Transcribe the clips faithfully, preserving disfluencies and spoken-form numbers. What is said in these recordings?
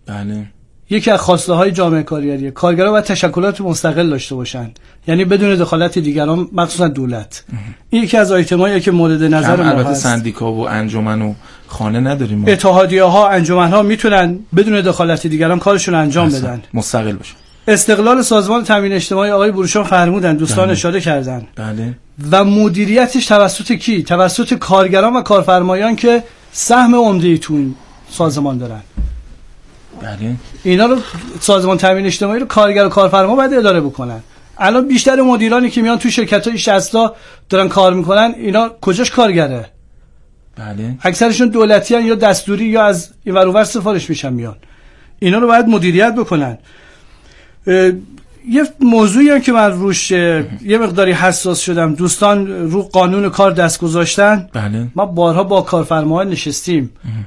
بله. یکی از خواسته های جامعه کارگری، کارگرها باید تشکلات مستقل داشته باشن، یعنی بدون دخالت دیگران مخصوصا دولت. این یکی از آیتمایی که مورد نظر ما هست. البته سندیکا و انجمن و خانه نداریم. اتحادیه ها، انجمن ها میتونن بدون دخالت دیگران کارشون انجام اصلا بدن، مستقل باشن. استقلال سازمان تامین اجتماعی آقای بروشان فرمودن، دوستان بله. اشاره کردن. بله. و مدیریتش توسط کی؟ توسط کارگران و کارفرمایان که سهم عمده‌ای تو این سازمان دارن. بله. اینا رو سازمان تامین اجتماعی رو کارگر و کارفرما باید اداره بکنن. الان بیشتر مدیرانی که میان تو شرکت‌های شصت تا دارن کار میکنن، اینا کجاش کارگره؟ بله. اکثرشون دولتی هن یا دستوری یا از این ور اونور سفارش میشن میان. اینا رو باید مدیریت بکنن. یه موضوعی هم که من روش یه مقداری حساس شدم، دوستان رو قانون کار دست گذاشتن. بله. ما بارها با کارفرماها نشستیم،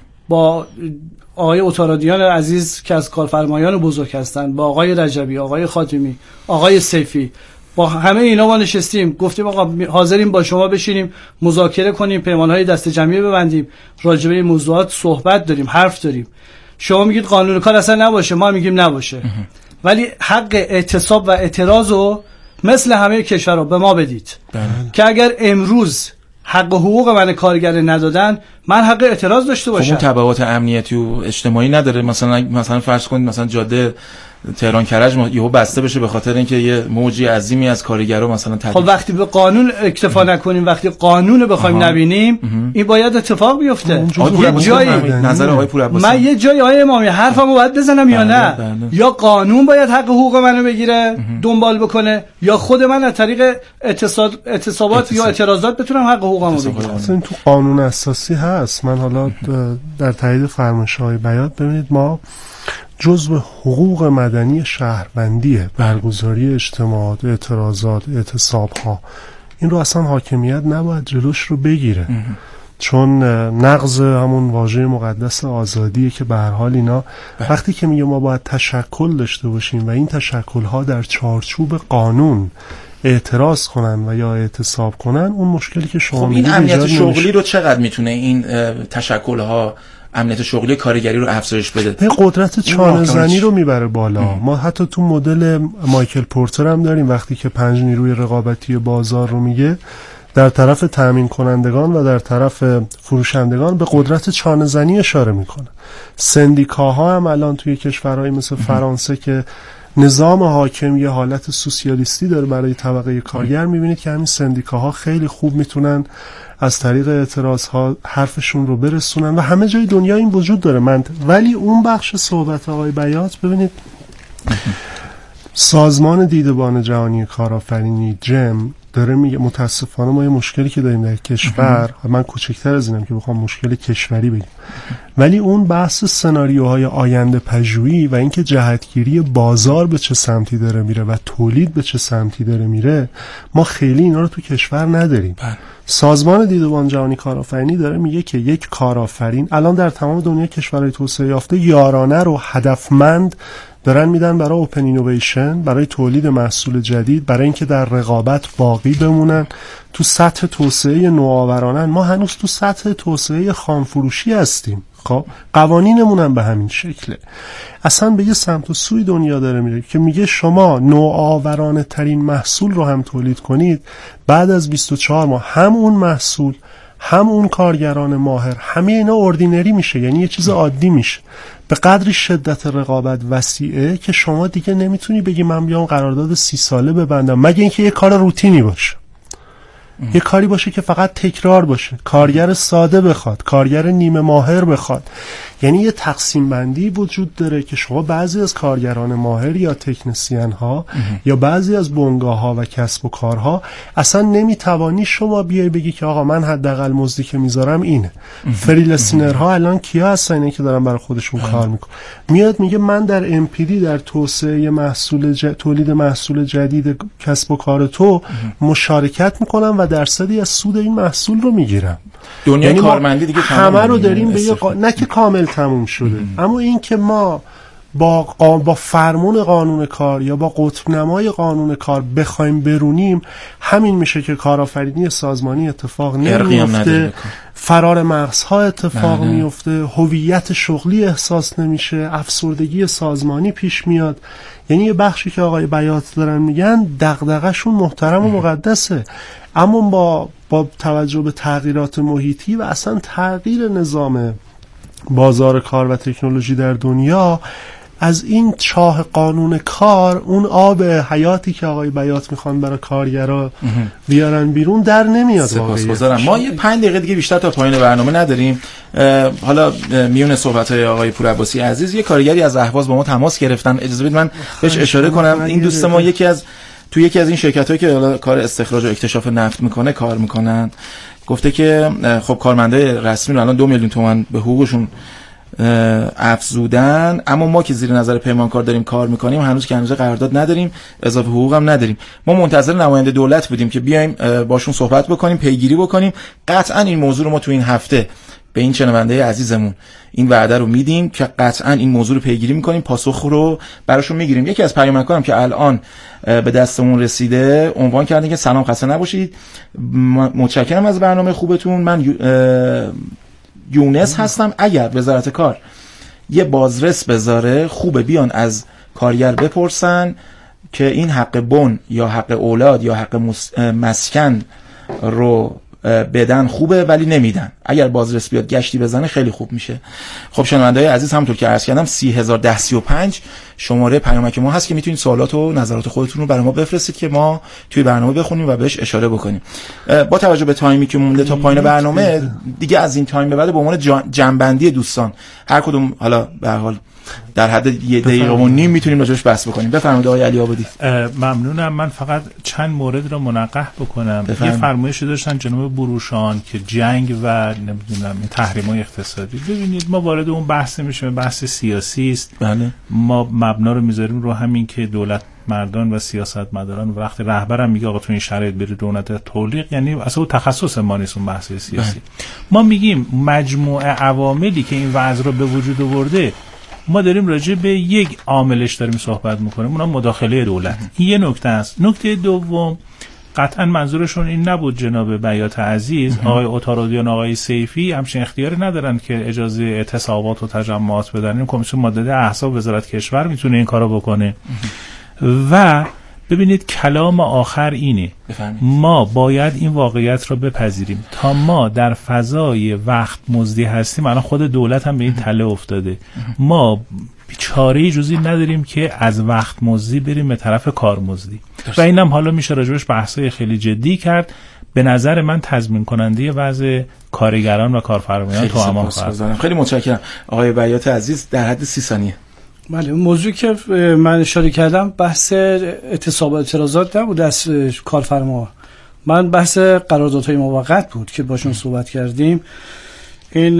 با آقای اتارادیان عزیز که از کارفرمایان بزرگ هستن، با آقای رجبی، آقای خاتمی، آقای سیفی، با همه اینا ما نشستیم، گفتیم آقا حاضریم با شما بشینیم مذاکره کنیم، پیمانهای دست جمعی ببندیم، راجع به این موضوعات صحبت داریم، حرف داریم. شما میگید قانون کار اصلا نباشه، ما میگیم نباشه، ولی حق اعتصاب و اعتراض رو مثل همه کشورها به ما بدید. بله. که اگر امروز حق حقوق من کارگر ندادن، من حق اعتراض داشته باشم. خب اون تبعات امنیتی و اجتماعی نداره؟ مثلا مثلا فرض کنید مثلا جاده تهران کرج یهو بسته بشه به خاطر اینکه یه موجی عظیمی از کارگرا مثلا تدریج. خب وقتی به قانون اکتفا نکنیم، وقتی قانون رو بخوایم آها. نبینیم آها. این باید اتفاق بیفته. یه جایی نظر آقای پورعباسی، من یه جای آقای امامی حرفمو باید بزنم یا نه؟ بله بله. یا قانون باید حق حقوق منو بگیره دنبال بکنه، یا خود من از طریق اعتصاب اعتصابات یا اعتراضات بتونم حق حقوقمو بگیرم. اصلا تو قانون اساسی هست. من حالا در تایید فرمایش‌های بیات ببینید، ما جزء حقوق مدنی شهروندیه برگزاری اجتماعات، اعتراضات، اعتصاب‌ها. این رو اصلا حاکمیت نباید جلوش رو بگیره، چون نقض همون واژه مقدس آزادیه که به هر حال اینا وقتی که میگه ما باید تشکل داشته باشیم و این تشکل‌ها در چارچوب قانون اعتراض کنن و یا اعتصاب کنن، اون مشکلی که شما میگید. خب این امنیت شغلی رو چقدر میتونه این تشکل‌ها امنیت شغلی کارگری رو افزایش بده؟ به قدرت چانه زنی رو میبره بالا. ام. ما حتی تو مدل مایکل پورتر هم داریم، وقتی که پنج نیروی رقابتی بازار رو میگه، در طرف تامین کنندگان و در طرف فروشندگان به قدرت چانه زنی اشاره میکنه. سندیکاها هم الان توی کشورهای مثل فرانسه که نظام حاکم یه حالت سوسیالیستی داره برای طبقه کارگر، میبینید که همین سندیکاها خیلی خوب میتونن از طریق اعتراض ها حرفشون رو برسونن و همه جای دنیا این وجود داره. من ولی اون بخش صحبت آقای بیات ببینید، سازمان دیدبان جهانی کارآفرینی جم داره میگه متاسفانه ما یه مشکلی که داریم در کشور، من کوچکتر از اینم که بخوام مشکل کشوری بگم، ولی اون بحث سناریوهای آینده پژوهی و اینکه جهتگیری بازار به چه سمتی داره میره و تولید به چه سمتی داره میره، ما خیلی اینا رو تو کشور نداریم. بله. سازمان دیدبان جهانی کارآفرینی داره میگه که یک کارآفرین الان در تمام دنیا کشورهای توسعه یافته یارانه رو هدفمند دارن میدن برای اوپن اینویشن، برای تولید محصول جدید، برای اینکه در رقابت باقی بمونن. تو سطح توسعه نوآورانه، ما هنوز تو سطح توسعه خامفروشی هستیم. خب قوانینمون هم به همین شکله. اصلا به یه سمت و سوی دنیا داره میره که میگه شما نوآورانه ترین محصول رو هم تولید کنید، بعد از بیست و چهار ماه هم اون محصول هم اون کارگران ماهر همه اینا اردینری میشه، یعنی یه چیز عادی میشه. به قدری شدت رقابت وسیعه که شما دیگه نمیتونی بگی من بیام قرارداد سی ساله ببندم، مگه اینکه یه کار روتینی باشه، یه کاری باشه که فقط تکرار باشه، کارگر ساده بخواد، کارگر نیمه ماهر بخواد. یعنی یه تقسیم بندی وجود داره که شما بعضی از کارگران ماهر یا تکنسین ها یا بعضی از بنگاه ها و کسب و کارها اصلا نمیتوانی شما بیای بگی که آقا من حداقل مزدی که میذارم اینه. فریلنسرها الان کیا هستن اینه که دارن برای خودشون کار میکنن؟ میاد میگه من در ام پی دی در توسعه محصول ج... تولید محصول جدید کسب و کار تو مشارکت میکنم و درصدی از سود این محصول رو میگیرم. دنیا یعنی کارمندی دیگه همه رو داریم به یه قا... نه که کامل تموم شده، اما این که ما با قا... با فرمون قانون کار یا با قطب نمای قانون کار بخوایم برونیم، همین میشه که کارآفرینی سازمانی اتفاق نمیفته، فرار مغزها اتفاق بله. میفته، هویت شغلی احساس نمیشه، افسردگی سازمانی پیش میاد. یعنی یه بخشی که آقای بیات دارن میگن دغدغه‌شون محترم و مقدسه، اما با با توجه به تغییرات محیطی و اصلا تغییر نظام بازار کار و تکنولوژی در دنیا، از این چاه قانون کار، اون آب حیاتی که آقای بیات میخوان برای کارگرا بیارن بیرون در نمیاد. سپاسگزارم. ما یه پنج دقیقه دیگه بیشتر تا پایان برنامه نداریم. حالا میون صحبت‌های آقای پورعباسی عزیز، یه کارگری از اهواز با ما تماس گرفتن، اجازه بدید من بهش اشاره کنم. این دوست ما یکی از تو یکی از این شرکت‌هایی که حالا کار استخراج و اکتشاف نفت میکنه کار میکنن، گفته که خب کارمندای رسمی الان دو میلیون تومان به حقوقشون افزودن، اما ما که زیر نظر پیمانکار داریم کار میکنیم هنوز که هنوز قرارداد نداریم، اضافه حقوق هم نداریم. ما منتظر نماینده دولت بودیم که بیایم باشون صحبت بکنیم، پیگیری بکنیم. قطعا این موضوع رو ما تو این هفته به این شنونده عزیزمون این وعده رو میدیم که قطعا این موضوع رو پیگیری میکنیم، پاسخ رو براشون میگیریم. یکی از پیامکارم که الان به دستمون رسیده عنوان کردن که سلام، خسته نباشید، متشکرم از برنامه خوبتون، من یونس هستم، اگر وزارت کار یه بازرس بذاره خوبه بیان از کارگر بپرسن که این حق بن یا حق اولاد یا حق مسکن رو بدن، خوبه ولی نمیدن. اگر بازرس بیاد گشتی بزنه خیلی خوب میشه. خب شنونده‌های عزیز، همونطور که عرض کردم سی هزار ده سی و پنج شماره پیامک ما هست که میتونید سوالات و نظرات خودتون رو برای ما بفرستید که ما توی برنامه بخونیم و بهش اشاره بکنیم. با توجه به تایمی که مونده تا پایان برنامه دیگه، از این تایم به بعد به عنوان جنبندی دوستان هر کدوم حالا به هر حال در حد یه دقیقه و نیم میتونیم راجعش بحث بکنیم. بفرمایید آقای علی آبادی. ممنونم. من فقط چند مورد رو منقح بکنم. یه فرمایشی داشتن جناب بروشان که جنگ و نمیدونم این تحریم‌های اقتصادی. ببینید ما وارد اون بحث میشیم، بحث سیاسی است. بله. ما مبنا رو میذاریم رو همین که دولت مردان و سیاستمداران وقتی رهبرم میگه آقا تو این شرایط برید دولت تولیق، یعنی اصلا تخصص ما نیست اون بحث سیاسی. بله. ما میگیم مجموعه عواملی که این وضع رو به وجود آورده، ما داریم راجع به یک عاملش داریم صحبت میکنیم، اونم مداخله دولت. این یه نکته است. نکته دوم، قطعا منظورشون این نبود جناب بیات عزیز، آقای اتارادیان، آقای سیفی همچین اختیاری ندارن که اجازه اعتصابات و تجمعات بدن. این کمیسیون ماده احزاب وزارت کشور میتونه این کارو بکنه. و ببینید کلام آخر اینه، بفهمید. ما باید این واقعیت رو بپذیریم. تا ما در فضای وقت مزدی هستیم، الان خود دولت هم به این تله افتاده، ما چاره‌ای جزی نداریم که از وقت مزدی بریم به طرف کار مزدی. و اینم حالا میشه راجبش بحثای خیلی جدی کرد. به نظر من تضمین کننده وضع کارگران و کارفرمایان تو امان خواهد. خیلی متشکرم آقای بیات عزیز. در حد سی ثانیه. بله، اون موضوعی که من اشاره کردم بحث اعتصاب و اعتراضات نبود از کارفرما، من بحث قراردادهای موقت بود که باشون صحبت کردیم. این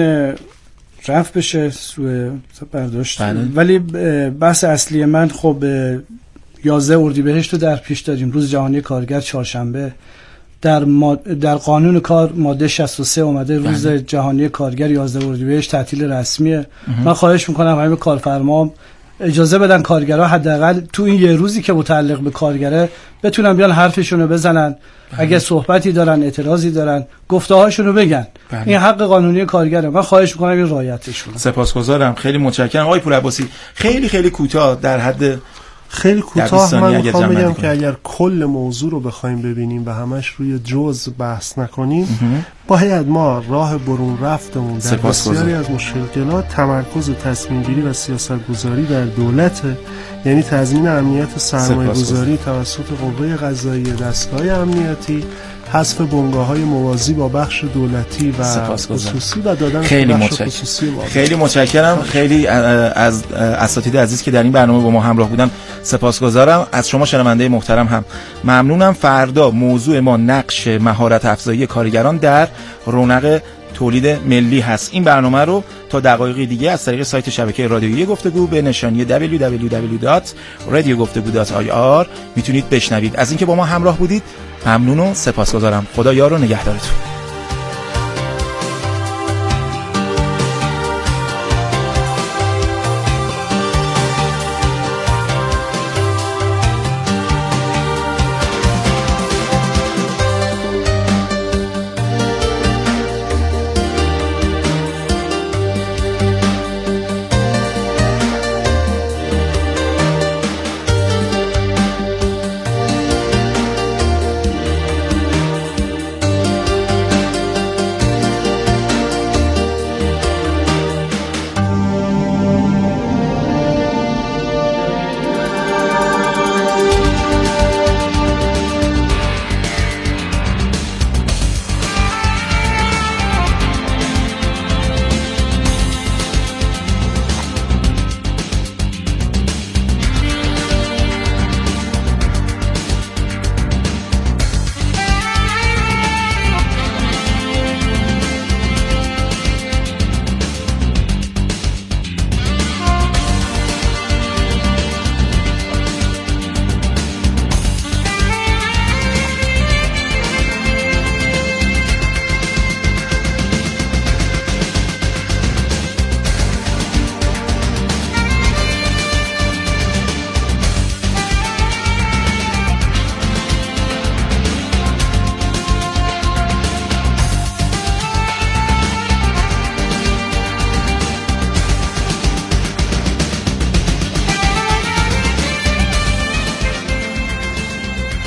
رفع بشه سوء برداشت. بله. ولی بحث اصلی من خب یازده اردیبهشت رو در پیش داریم، روز جهانی کارگر چهارشنبه. در ماد... در قانون کار ماده شصت و سه اومده روز بله. جهانی کارگر یازده اردیبهشت تعطیل رسمیه. اه. من خواهش میکنم همه کارفرما اجازه بدن کارگرها حداقل تو این یه روزی که متعلق به کارگره بتونن بیان حرفشون رو بزنن. بله. اگه صحبتی دارن، اعتراضی دارن، گفته هاشون رو بگن. بله. این حق قانونی کارگره. من خواهش میکنم این رعایتش کنن. سپاسگزارم، خیلی متشکرم آقای پورعباسی. خیلی خیلی کوتاه، در حد خیلی کوتاه من میخوام بگم که اگر کل موضوع رو بخوایم ببینیم و همش روی جزء بحث نکنیم، باید ما راه برون رفتمون در بسیاری از مشکلات تمرکز تصمیم گیری و سیاست گذاری در دولت، یعنی تضمین امنیت سرمایه گذاری توسط قوه قضاییه، دستگاه امنیتی، حذف بنگاه‌های موازی با بخش دولتی و خصوصی و دادن خیلی متشکرم. خیلی متشکرم. خیلی از اساتید عزیز که در این برنامه با ما همراه بودن سپاسگزارم. از شما شنونده محترم هم ممنونم. فردا موضوع ما نقش مهارت افزایی کارگران در رونق تولید ملی هست. این برنامه رو تا دقایق دیگه از طریق سایت شبکه رادیویی گفتگو به نشانی دبلیو دبلیو دبلیو دات رادیو گفتگو دات آی آر میتونید بشنوید. از اینکه با ما همراه بودید ممنون و سپاسگزارم. خدا یار و نگهدارتون.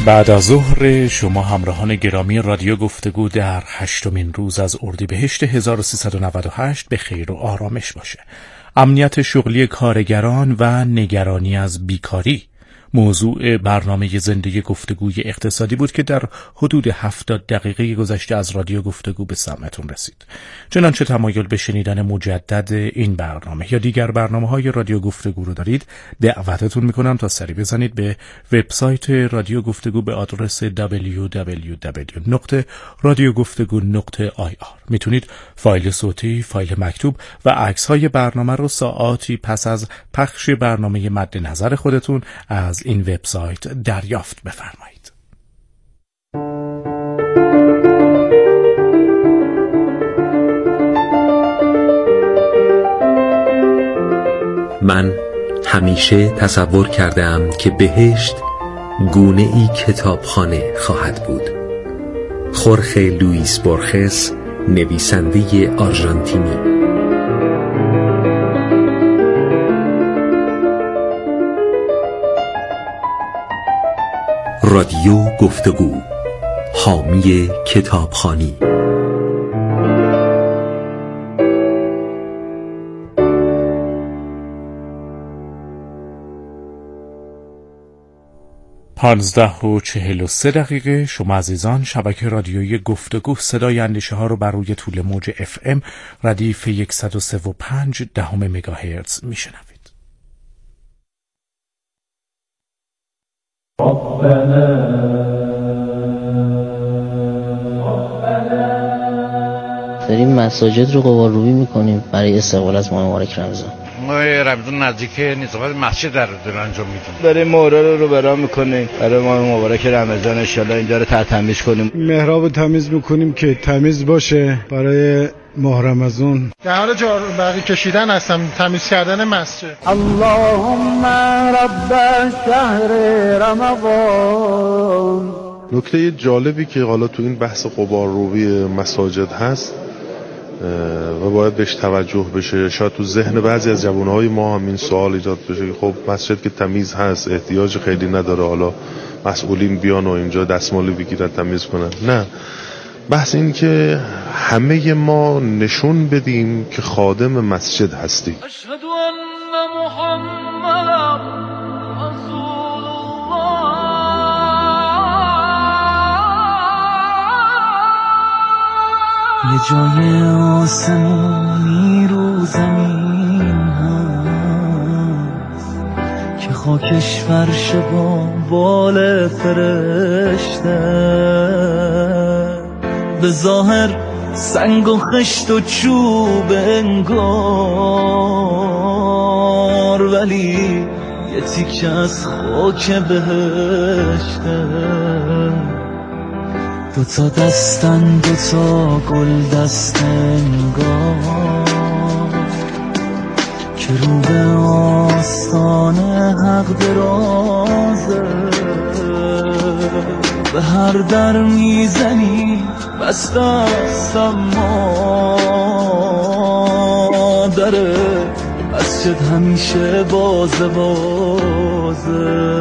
بعد از ظهر شما همراهان گرامی رادیو گفتگو در هشتمین روز از اردیبهشت هزار و سیصد و نود و هشت به خیر و آرامش باشه. امنیت شغلی کارگران و نگرانی از بیکاری موضوع برنامه زنده گفتگوی اقتصادی بود که در حدود هفتاد دقیقه گذشته از رادیو گفتگو به سمعتون رسید. چنانچه تمایل به شنیدن مجدد این برنامه یا دیگر برنامه‌های رادیو گفتگو رو دارید، دعوتتون میکنم تا سری بزنید به وبسایت رادیو گفتگو به آدرس دبلیو دبلیو دبلیو دات رادیو گفتگو دات آی آر. میتونید فایل صوتی، فایل مکتوب و عکس‌های برنامه رو ساعاتی پس از پخش برنامه مد نظر خودتون از این وبسایت دریافت بفرمایید. من همیشه تصور کردم که بهشت گونه ای کتابخانه خواهد بود. خورخه لوئیس بورخس، نویسنده آرژانتینی. رادیو گفتگو، حامی کتابخوانی. پانزده و چهل و سه دقیقه. شما عزیزان شبکه رادیویی گفتگو صدای اندیشه ها رو بر روی طول موج اف ام ردیف صد و سه و پنج دهم مگاهرتز میشنوید. داریم مساجد رو غبارروبی میکنیم برای استقبال از ماه مبارک رمضان. ما رمضان نزدیک نظافت مسجد در داریم انجام میدیم. داریم مهرا رو رو برام میکنیم برای ماه مبارک رمضان. ان شاءالله اینجا رو تمیز کنیم. محراب رو تمیز میکنیم که تمیز باشه برای ماه رمضان. در حال جاروبرقی کشیدن هستم، تمیز کردن مسجد. اللهم رب شهر رمضان. نکته جالبی که حالا تو این بحث غبارروبی مساجد هست و باید بهش توجه بشه، شاید تو ذهن بعضی از جوانهای ما هم این سوال ایجاد بشه که خب مسجد که تمیز هست احتیاج خیلی نداره حالا مسئولین بیان و اینجا دستمالی بگیرن تمیز کنن. نه، بحث این که همه ما نشون بدیم که خادم مسجد هستیم. اشهد ان محمد رسول الله. یه جای آسمونی رو زمین هست که خاکش فرش با بال فرشته، به ظاهر سنگ و خشت و چوب انگار، ولی یه تیکه از خاک بهشته. دوتا دستن دوتا گل دست انگار که رو به آستانه حق درازه. به هر در میزنی بس دستم مادره، مسجد همیشه بازه بازه.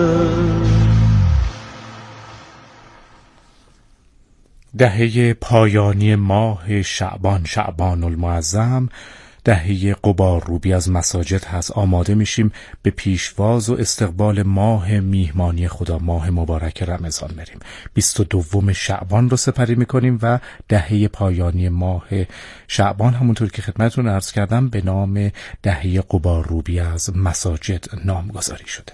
دهه پایانی ماه شعبان، شعبان المعظم، دهه غبارروبی از مساجد هست. آماده میشیم به پیشواز و استقبال ماه میهمانی خدا، ماه مبارک رمضان بریم. بیست و دوم شعبان رو سپری میکنیم و دهه پایانی ماه شعبان همونطور که خدمتتون عرض کردم به نام دهه غبارروبی از مساجد نامگذاری شده.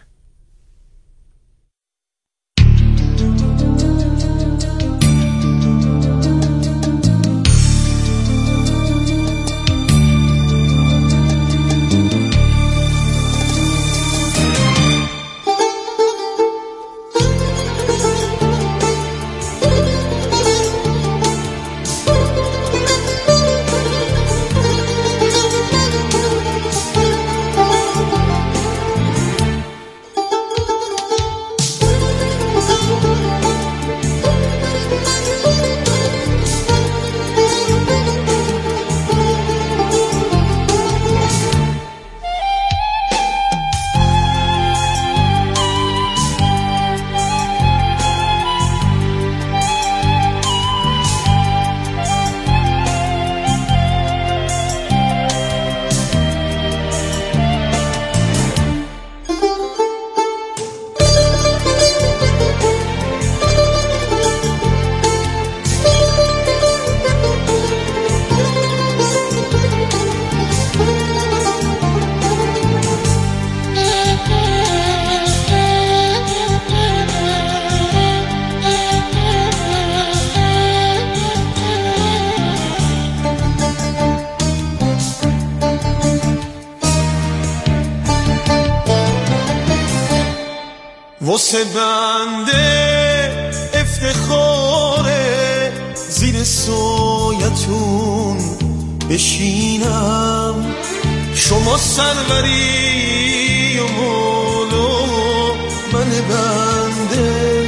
واسه بنده افتخاره زیر سایتون بشینم. شما سروری و مولا، من بنده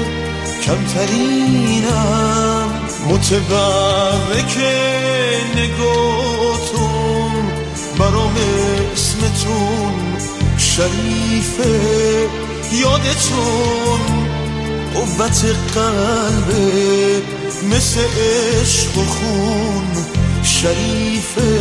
کمترینم. متبرک نگاتون برام اسمتون شریفه. یادتون قوت قلبه مثل عشق و خون شریفه.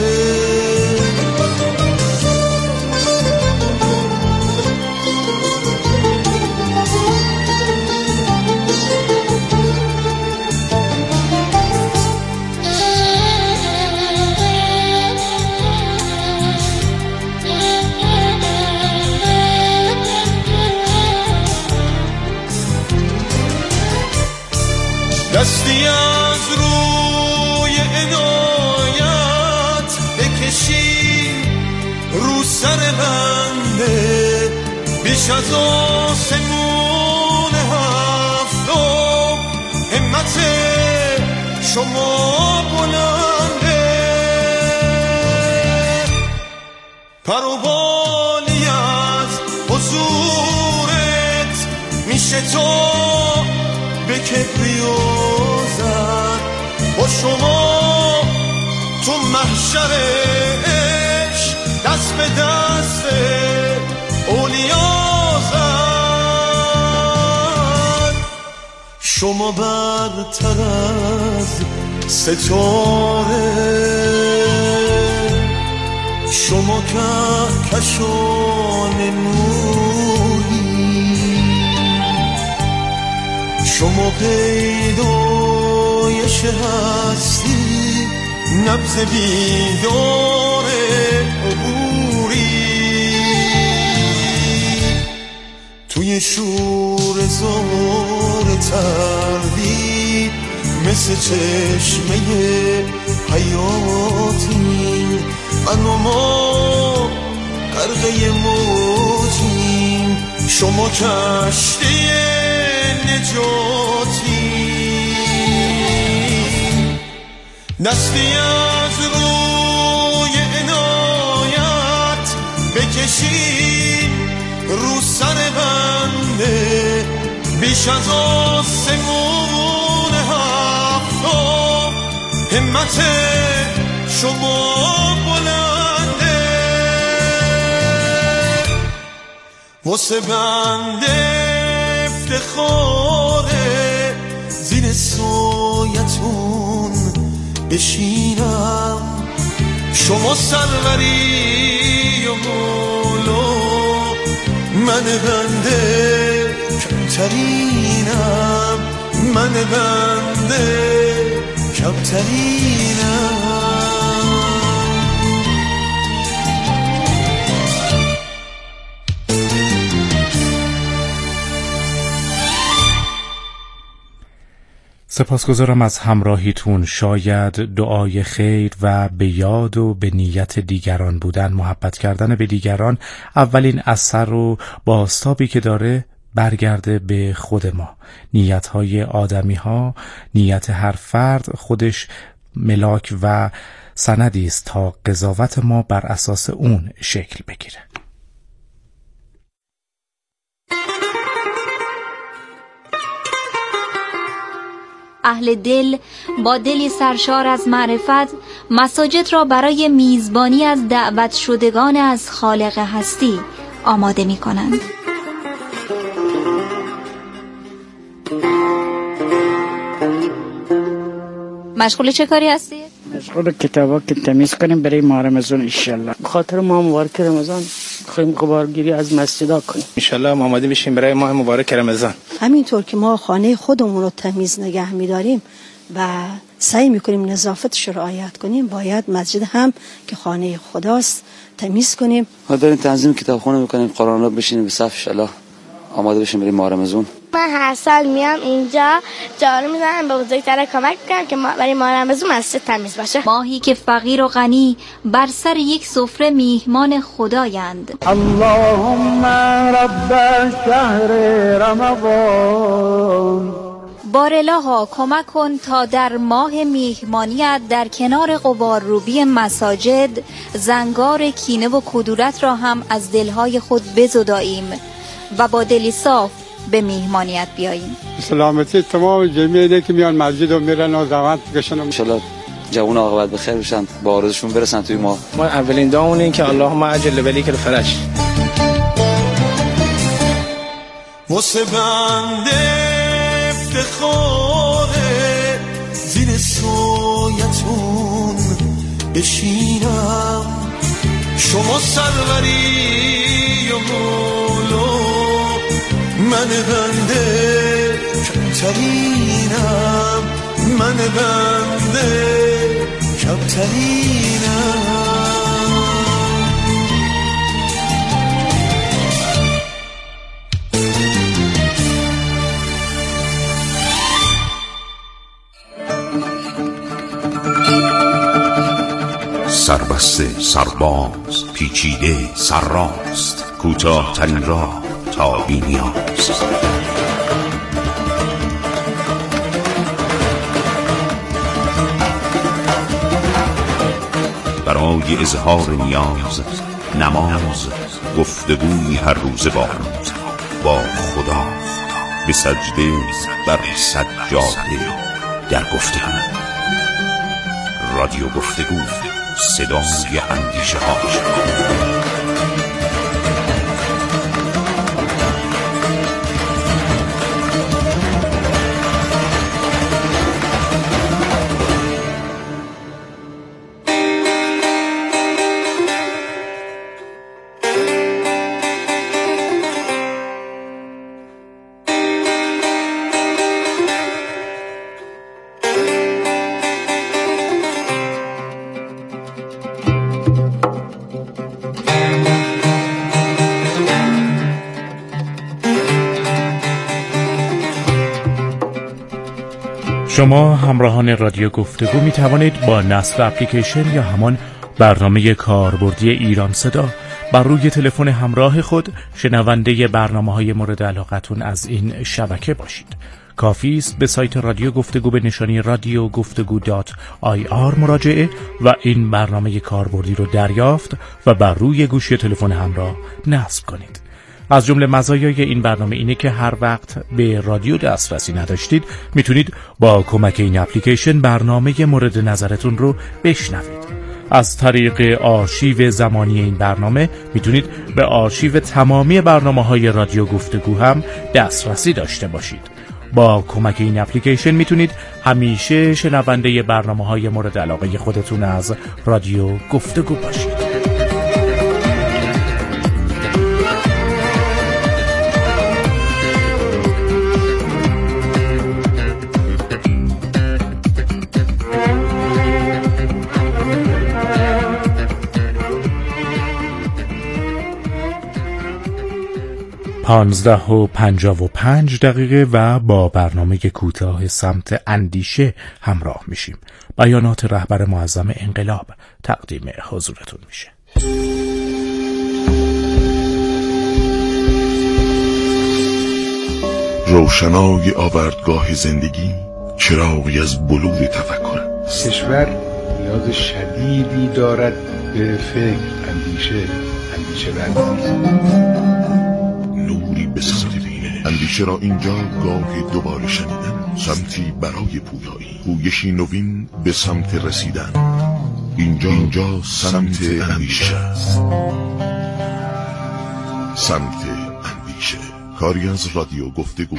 دستی از روی عنایت بکشین رو سر بنده، بیش از آسمون هفتم همت شما بلنده. پر و بالی از حضورت میشه تا به کبریوزن. با شما تو محشر عشق دست به دست اولیازن. شما برتر از ستاره، شما کهکشان نوری، شما پیدایش هستی، نبض بیدار عبوری. توی شور زار تردید مثل چشمه حیاتین. من و ما غرقه موجیم، شما کشتی نجاتی. دستی از روی عنایت بکشین رو سر بنده، بیش از آسمون هفتم همت شما بلنده. واسه بنده افتخاره زیر سایتون بشینم. شما سروری و مولا، من بنده کمترینم. من بنده کمترینم. سپاسگزارم از همراهیتون. شاید دعای خیر و به یاد و به نیت دیگران بودن، محبت کردن به دیگران، اولین اثر و بازتابی که داره برگرده به خود ما. نیتهای آدمی ها، نیت هر فرد خودش ملاک و سندی است تا قضاوت ما بر اساس اون شکل بگیره. اهل دل با دلی سرشار از معرفت مساجد را برای میزبانی از دعوت شدگان از خالق هستی آماده می کنند. مشغول چه کاری هستی؟ مشغول کتابا که تمیز کنیم برای ماه رمضان انشالله. خاطر ماه مبارک رمضان خواهیم غبارگیری از مسجدا کنیم انشالله. آماده بشیم برای ماه مبارک رمضان. همینطور که ما خانه خودمون رو تمیز نگه می‌داریم و سعی می‌کنیم نظافتش رو رعایت کنیم، باید مسجد هم که خانه خداست تمیز کنیم. ما داریم تنظیم کتابخونه می‌کنیم، قرآن رو بشینیم به صف انشالله آماده بشیم برای ماه رمضان. من هر سال میام اینجا جارو میزنم به بزرگتر کمک کنم که برای ماه رمضان مسجد تمیز باشه. ماهی که فقیر و غنی بر سر یک سفره میهمان خدایند. اللهم رب شهر رمضان. بارالها کمک کن تا در ماه میهمانیت در کنار غبارروبی مساجد زنگار کینه و کدورت را هم از دلهای خود بزداییم و با دلی صاف به میهمانیت بیاییم. سلامتی تمام جمعیه که میان مسجد و میرن و زحمت بکشن ان شاء الله جوان عاقبت بخیر بشن، با آرزوشون برسن توی ما. ما اولین دعامون این که اللهم عجل ولیک الفرج. واسه بنده افتخاره زیر سایتون بشینم، شما سروری و مولا، من بنده کمترینم، من بنده کمترینم. سربسته، سرباز، پیچیده، سرراست، کوتاه ترین راه تا بی‌نیاز. برای اظهار نیاز، نماز، گفتگوی هر روز با با خدا، به سجده بر سجاده در گفتگو. رادیو گفتگو، صدای اندیشه ها. شما همراهان رادیو گفتگو می توانید با نصب اپلیکیشن یا همان برنامه کاربردی ایران صدا بر روی تلفن همراه خود شنونده برنامه‌های مورد علاقتون از این شبکه باشید. کافی است به سایت رادیو گفتگو به نشانی رادیو گفتگو دات آی آر مراجعه و این برنامه کاربردی رو دریافت و بر روی گوشی تلفن همراه نصب کنید. از جمله مزایای این برنامه اینه که هر وقت به رادیو دسترسی نداشتید میتونید با کمک این اپلیکیشن برنامه مورد نظرتون رو بشنوید. از طریق آرشیو زمانی این برنامه میتونید به آرشیو تمامی برنامه‌های رادیو گفتگو هم دسترسی داشته باشید. با کمک این اپلیکیشن میتونید همیشه شنونده برنامه‌های مورد علاقه خودتون از رادیو گفتگو باشید. پانزده و پنجاه و پنج دقیقه و با برنامه کوتاه سمت اندیشه همراه میشیم. بیانات رهبر معظم انقلاب تقدیم حضورتون میشه. روشنای آوردگاه زندگی، چراغی از بلور تفکر. کشور نیاز شدیدی دارد به فکر، اندیشه، اندیشه ورزی. نوری به سمت بینه، اندیشه را اینجا گاه دوباره شنیدن، سمتی برای پویایی، پویشی نوین به سمت رسیدن. اینجا اینجا سمت اندیشه است. سمت اندیشه، کاری از رادیو گفتگو.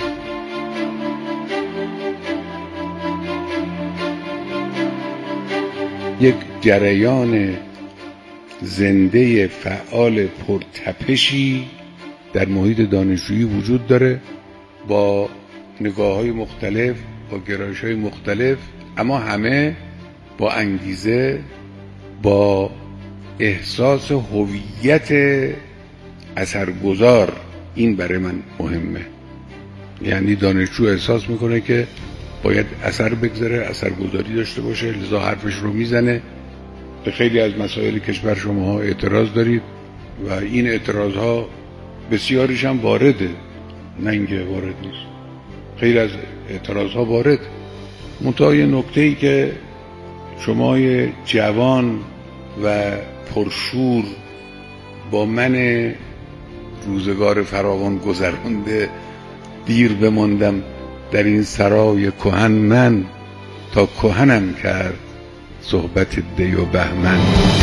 یک جریان زنده فعال پرتپشی در محیط دانشجویی وجود داره، با نگاه‌های مختلف، با گرایش‌های مختلف، اما همه با انگیزه، با احساس هویت اثرگذار. این برای من مهمه. یعنی دانشجو احساس میکنه که باید اثر بگذاره، اثرگذاری داشته باشه، لذا حرفش رو میزنه. به خیلی از مسائل کشور شماها اعتراض دارید و این اعتراض ها بسیاریش هم وارده، نه اینکه وارد نیست، خیلی از اعتراض ها وارد. منتها یه نکته ای که شما جوان و پرشور با من روزگار فراوان گذرانده دیر بماندم در این سرای کهن، من تا کهنم کرد صحبت دی و بهمن.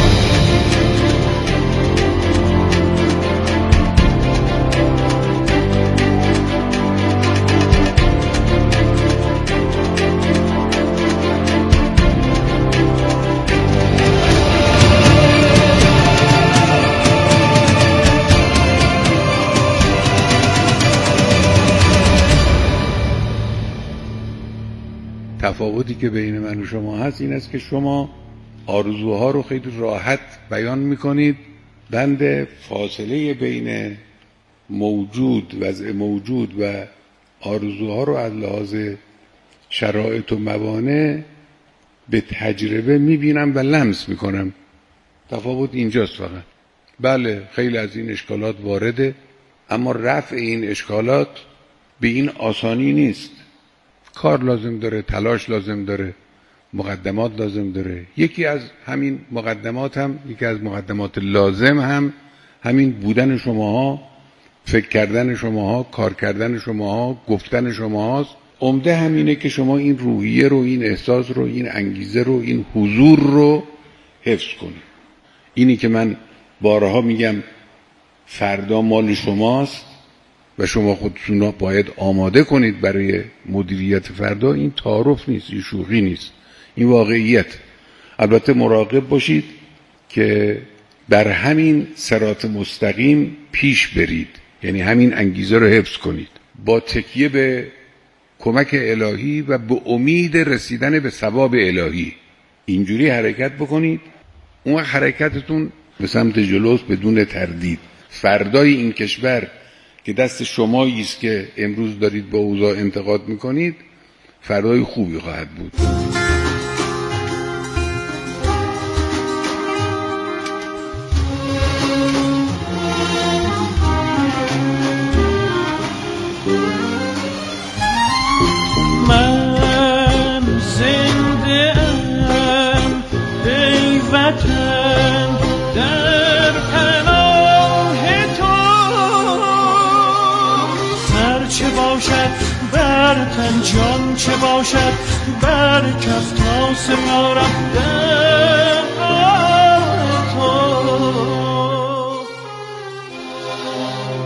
تفاوتی که بین من و شما هست این است که شما آرزوها رو خیلی راحت بیان میکنید، بنده فاصله بین موجود، وضع موجود و آرزوها رو از لحاظ شرایط و موانع به تجربه میبینم و لمس میکنم. تفاوت اینجاست فقط. بله خیلی از این اشکالات وارده، اما رفع این اشکالات به این آسانی نیست. کار لازم داره، تلاش لازم داره، مقدمات لازم داره. یکی از همین مقدمات هم یکی از مقدمات لازم هم همین بودن شماها، فکر کردن شماها، کار کردن شماها، گفتن شماهاست. عمده همینه که شما این روحیه رو، این احساس رو، این انگیزه رو، این حضور رو حفظ کنید. اینی که من بارها میگم فردا مال شماست و شما خودتون رو باید آماده کنید برای مدیریت فردا، این تعارف نیست، این شوخی نیست، این واقعیت. البته مراقب باشید که در همین صراط مستقیم پیش برید، یعنی همین انگیزه رو حفظ کنید با تکیه به کمک الهی و به امید رسیدن به ثواب الهی. اینجوری حرکت بکنید، اون حرکتتون به سمت جلوست بدون تردید. فردای این کشور که دست شمایی است که امروز دارید با اوضاع انتقاد میکنید، فردای خوبی خواهد بود. من زنده ام ای وطن در پناه تو، سر چه باشد بر تن، جان چه باشد بر کف، تا سپارم در